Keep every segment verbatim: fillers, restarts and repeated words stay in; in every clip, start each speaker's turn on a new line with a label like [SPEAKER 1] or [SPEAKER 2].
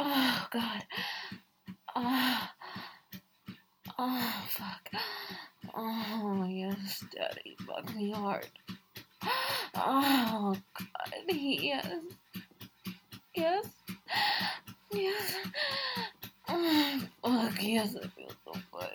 [SPEAKER 1] Oh, God. Oh, oh, fuck. Oh, yes, Daddy. Fuck me hard. Oh, God. Yes. Yes. Yes. Oh, fuck. Yes, I feel so good.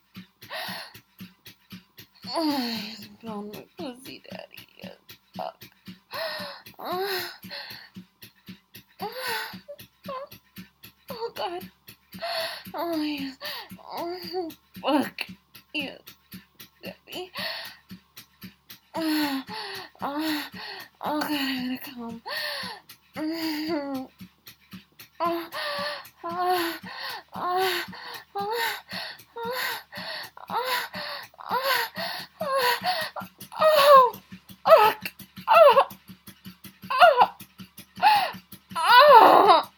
[SPEAKER 1] Oh, yes, pound my pussy, Daddy. Yes. Fuck. Oh, oh, oh, God. Oh, yes. Oh, fuck. Yes, Daddy. Oh, oh, oh, God, I'm gonna come. Oh, oh, oh, oh, oh, oh, oh, fuck. Oh, oh, oh,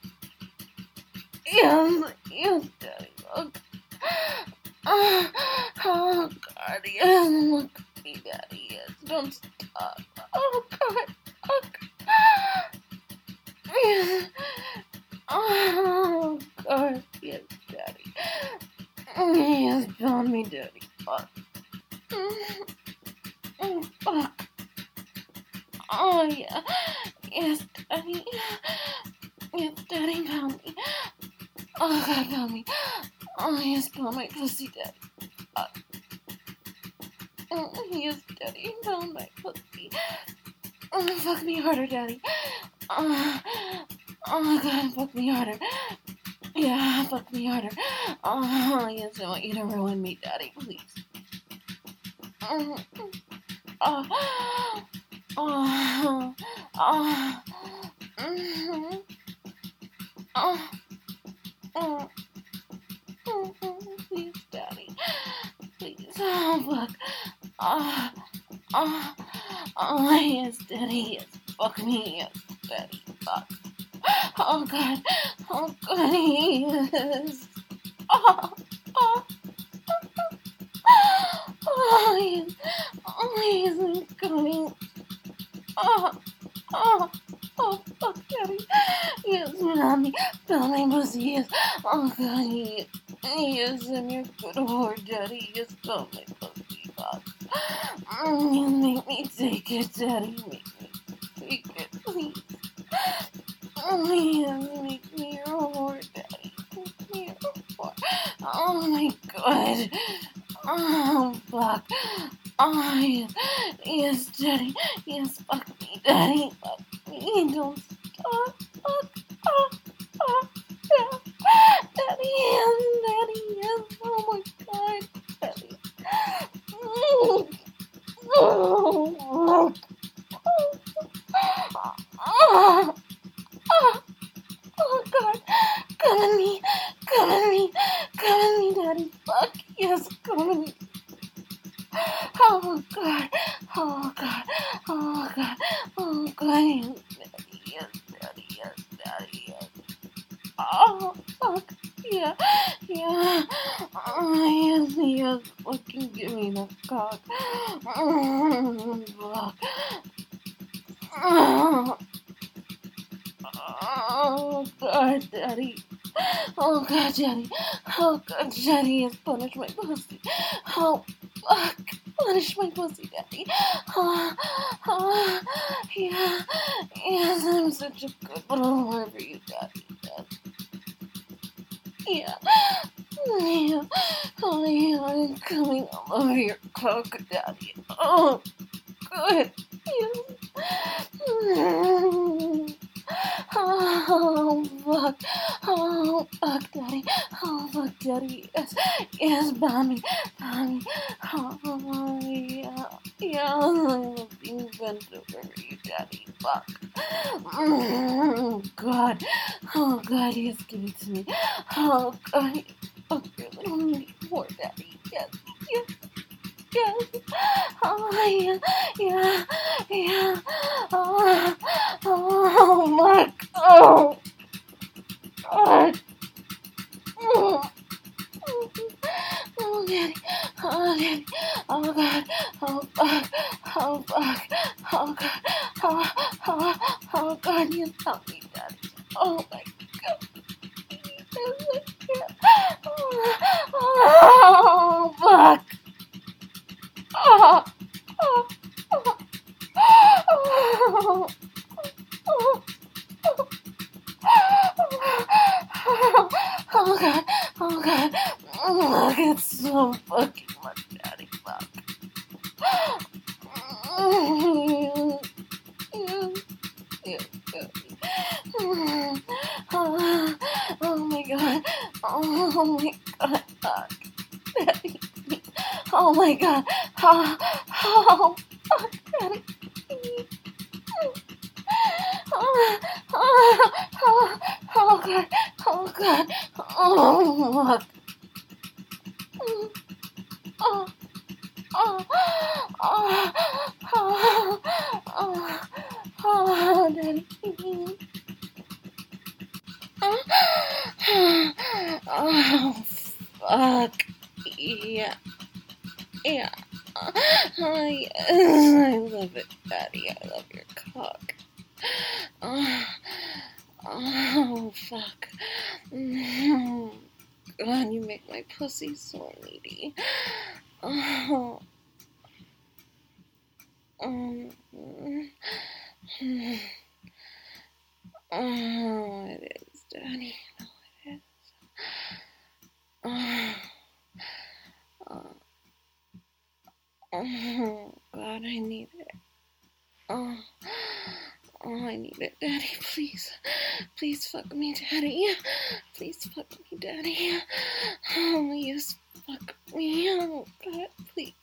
[SPEAKER 1] yes, yes, Daddy, look. Oh, oh, God, yes, look at me, Daddy, yes, don't stop. Oh, God, oh, God, yes. Oh, God, yes, Daddy. Yes, pound me, Daddy, fuck. Oh, fuck. Oh, yeah, yes, Daddy. Yes, Daddy, pound me. Oh, God, pound me. Oh, yes, pound my pussy, Daddy. Fuck. Oh, yes, Daddy, pound my pussy. Oh, fuck me harder, Daddy. Oh, oh, God, fuck me harder. Yeah, fuck me harder. Oh, yes, I want you to ruin me, Daddy, please. Oh, oh, oh, oh, oh, oh, oh, oh, please, Daddy, please. Oh, fuck. Oh, oh, oh, yes, Daddy, yes, fuck me, yes, Daddy, fuck. Oh, God, oh, God, yes. Oh, oh, oh, yes, oh, yes, I'm coming. Oh, oh, oh, fuck, Daddy. Yes, mommy, fill my pussy, yes. Oh, God, yes, yes, I'm your good whore, Daddy. Yes, fill my pussy, fuck. Mm, you make me take it, Daddy. Make me take it, please. Oh, yes, make me your whore, Daddy. Make me your whore. Oh, my God. Oh, fuck. Oh, yes, yes, Daddy. Yes, fuck me, Daddy. Fuck me. Don't stop. Fuck. Oh, oh, yeah. Daddy, yes, Daddy, yes. Oh, my God, Daddy. Oh, oh, oh, oh, oh, oh, God. Come on me. Come on me. Come on me, Daddy. Fuck. Yes, come on me. Oh, God. Oh, God. Oh, God. Oh, God. Yes, Daddy. Yes, Daddy. Yes, Daddy. Yes. Oh, fuck. Yeah. Yeah. Oh, yes, yes. Fucking give me the cock. Oh, fuck. Oh, oh, God, Daddy. Oh, God, Daddy. Oh, God, Daddy. Yes, punish my pussy. Oh, fuck. Punish my pussy, Daddy. Oh, oh, yeah. Yes, I'm such a good little whore for you, Daddy. Yes. Yeah. Yeah. Oh, yeah, I'm coming all over your cock, Daddy. Oh, good. Yeah. Oh, fuck. Oh, fuck, Daddy. Oh, fuck, Daddy. Yes, yes, mommy. Mommy. Oh, yeah. Yeah, I'm being bent over you, Daddy. Fuck. Oh, God. Oh, God, yes, give it to me. Oh, God. Fuck your little meaty poor Daddy. Yes, yes. Yes. Oh, yeah, yeah, yeah. Oh, oh, my, oh, God. Oh, oh, Daddy. Oh, Daddy. Oh, God. Oh, fuck. Oh, fuck. Oh, God. Oh, oh, oh, God, you help me, Daddy. Oh, my God. Oh, fuck. Oh, oh, oh, oh, oh, oh, God, oh, God. Oh, it's so fucking much, Daddy. Fuck. Oh, oh my God. Oh my God. Fuck. Daddy. Oh my God. Oh, oh, fuck, Daddy. Oh, oh, oh, oh God. Oh God. Oh, fuck. Oh, oh, oh, oh, oh, oh, Daddy. Oh, fuck. Yeah. Yeah. Oh, yes. I love it, Daddy. I love your cock. Oh, oh fuck. Oh, God, you make my pussy so needy. Oh. Um. Oh, it is, Daddy. No, it is. Oh. Oh. Oh, God, I need it. Oh. Oh, I need it, Daddy. Please. Please fuck me, Daddy. Please fuck me, Daddy. Oh, yes, fuck me. Oh, God, please.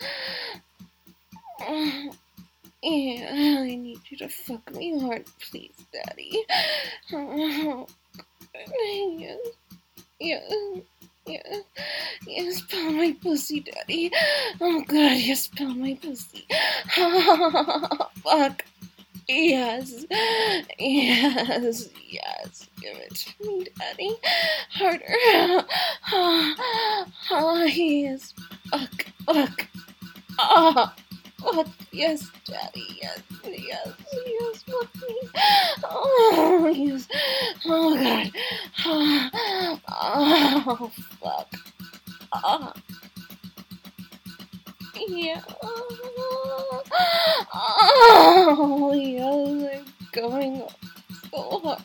[SPEAKER 1] Oh, yeah, I need you to fuck me hard, please, Daddy. Oh, yes, yes, yes, yes, pound my pussy, Daddy. Oh, God, yes, pound my pussy. Oh, fuck. Yes, yes, yes, give it to me, Daddy. Harder. Oh, oh yes, fuck, fuck. Oh, fuck, yes, Daddy, yes, yes, yes, fuck me. Oh, yes, oh, God. Oh, oh fuck. Oh. Yeah. Oh, yes, I'm going so hard.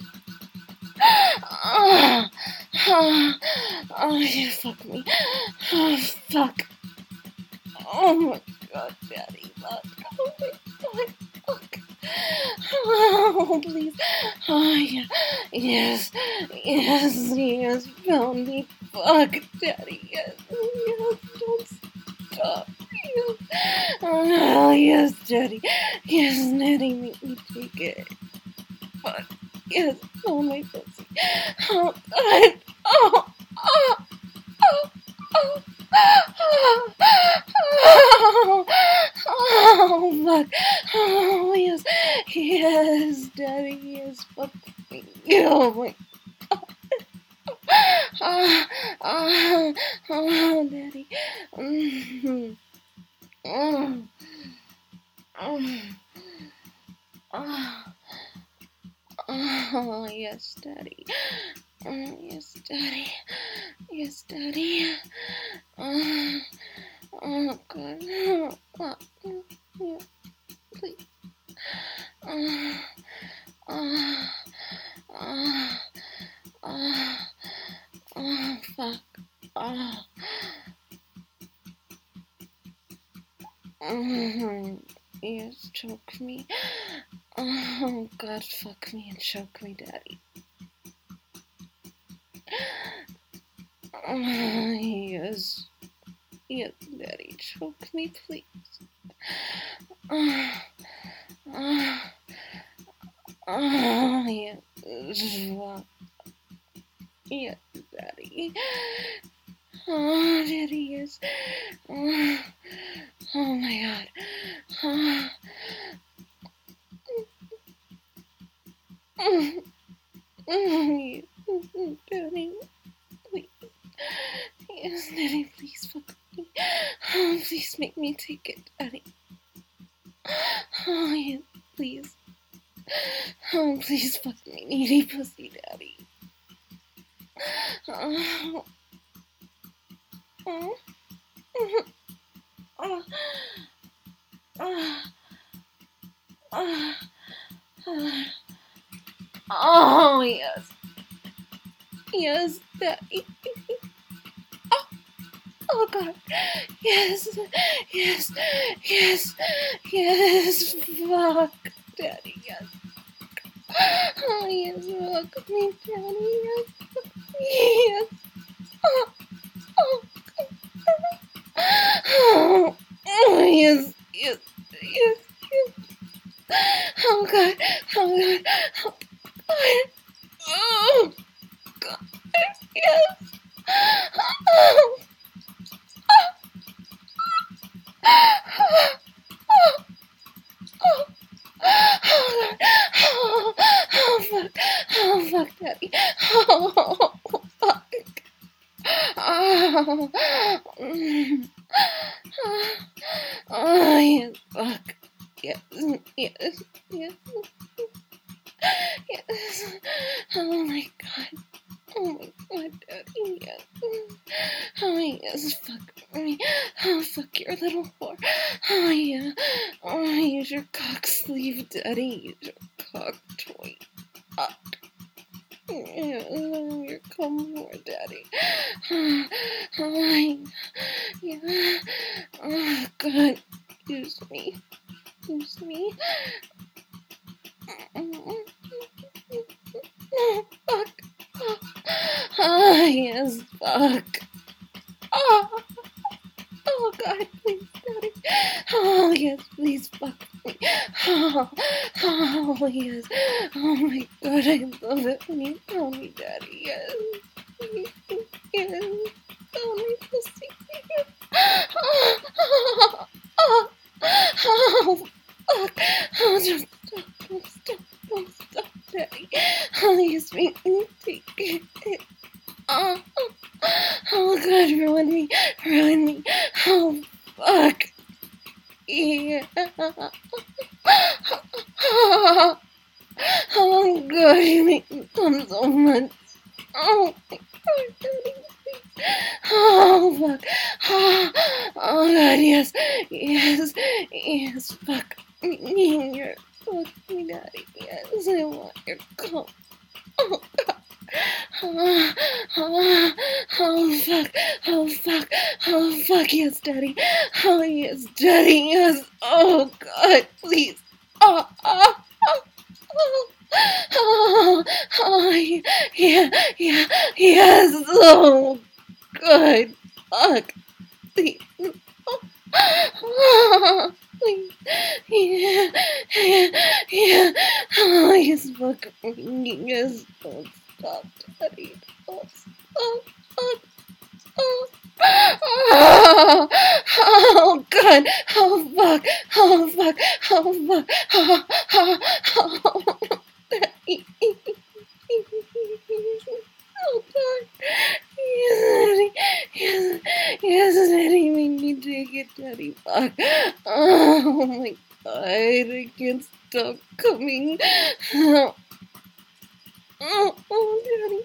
[SPEAKER 1] Oh, oh, oh, you fuck me. Oh, fuck. Oh my God, Daddy, fuck. Oh my God, fuck. Oh, please. Oh, yeah. Yes, yes, yes, found me. Fuck, Daddy, yes, yes, don't stop. Yes. Oh, yes, Daddy. Yes, Daddy, make me take it. Fuck. Yes, oh my pussy. Oh, God. Oh, oh, oh, oh, oh, oh, oh, fuck. Oh, yes, yes, Daddy, yes, fuck me. Oh, my God. Oh, oh, oh, Daddy. Mm-hmm. Oh, oh, oh, oh, yes, Daddy. Oh, yes, Daddy. Yes, Daddy. Oh, oh God. Oh, oh, oh, please. Oh, oh, oh, oh, oh, fuck. Oh. Mm-hmm. Yes, choke me. Oh, God, fuck me and choke me, Daddy. Oh, yes. Yes, Daddy, choke me, please. Oh, oh, oh, yes. Yes, Daddy. Oh, Daddy, yes. Oh, oh my God. Oh. Mm, mm, yes, Daddy, please. Yes, Daddy, please fuck me. Oh, please make me take it, Daddy. Oh, yes, please. Oh, please fuck me, needy pussy, Daddy. Oh. Oh. Oh. Oh. Oh, yes. Yes, Daddy. Oh, oh God. Yes, yes, yes, yes. Fuck, Daddy, yes. Oh, yes, fuck me, Daddy, yes. Yes. Oh, oh, oh, oh, yes, yes, yes, yes. Oh, God, oh, God, oh, God. Oh, God, yes. Oh, oh, oh, oh. Oh, oh, oh, fuck. Oh, fuck, Daddy. Oh, fuck. Oh, mm. Oh, yes, fuck. Yes, yes, yes, yes. Oh, my God. Oh, my God, Daddy, yes. Oh, yes, fuck me. Oh, fuck your little whore. Oh, yeah. Oh, use your cock sleeve, Daddy. Use your cock toy. Uh, yeah, oh, you're coming more, Daddy. Oh, yeah. Oh, God. Use me. Use me. Oh, fuck. Oh, yes, fuck. Oh. Oh, God, please, Daddy. Oh, yes, please, fuck me. Oh, oh, yes. Oh, my God, I love it when you tell me, Daddy. Yes. Yes. Oh, my pussy. Oh, oh, oh, oh, fuck. Oh, just stop. Don't stop. Don't stop, Daddy. Oh, yes, make me take it. Oh, oh, oh, God, ruin me. Ruin me. Oh, fuck. Yeah. Oh, God, you make me come so much. Oh, my God, Daddy. Oh, fuck. Oh, oh, God, yes. Yes. Yes, fuck me. You're fuck me, Daddy. Yes, I want your cum. Oh, God. Oh, oh, oh, fuck. Oh, fuck. Oh, fuck, yes, Daddy. Oh, yes, Daddy, yes. Oh, God, please. Oh, oh, oh, oh. Oh, oh, yeah, yeah, yes. Oh, good. Fuck. Please. Oh, oh, please. Yeah, yeah, yeah. Oh, yes, fuck me. Yes, don't stop, Daddy. Don't stop. Oh, oh. Oh, oh, God. Oh, fuck. Oh, fuck. Oh, fuck. Oh, oh, oh. Oh, God. Yes, Daddy. Yes, yes, Daddy. Make me take it, Daddy. Fuck. Oh, my God. I can't stop coming. Oh, oh, oh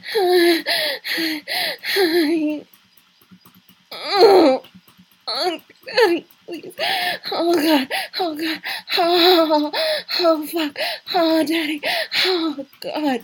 [SPEAKER 1] Daddy. Oh, oh, Daddy, please. Oh, God. Oh, God. Oh, oh, fuck. Oh, Daddy. Oh, God.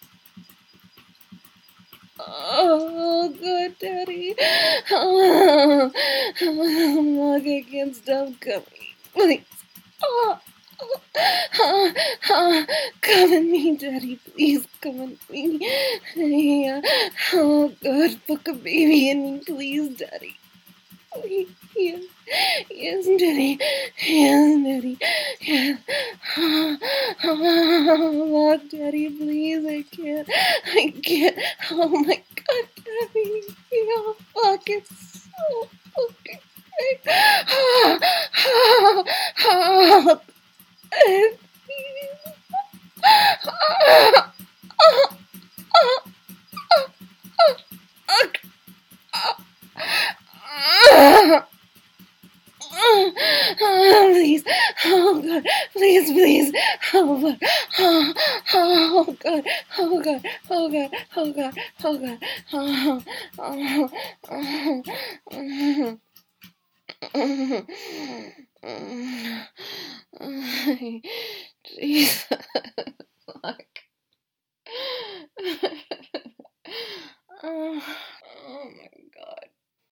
[SPEAKER 1] Oh, good, Daddy. Oh, oh, I can't stop coming. Please. Oh, oh, oh, oh, come at me, Daddy. Please come at me. Yeah. Oh, God, fuck a baby in me, please, Daddy. Please. Yes, yes, Daddy. Yes, Daddy. Yes. Oh, oh, Daddy, please. I can't. I can't. Oh my God, Daddy. Oh, fuck. It's so fucking great. Oh, oh, oh, please. Oh, oh, oh, oh, oh, oh, oh. Oh, please. Oh, God. Please, please. Oh, fuck. Oh, Oh God, oh God, oh God, oh God, oh God, oh, oh, oh, oh. Jesus.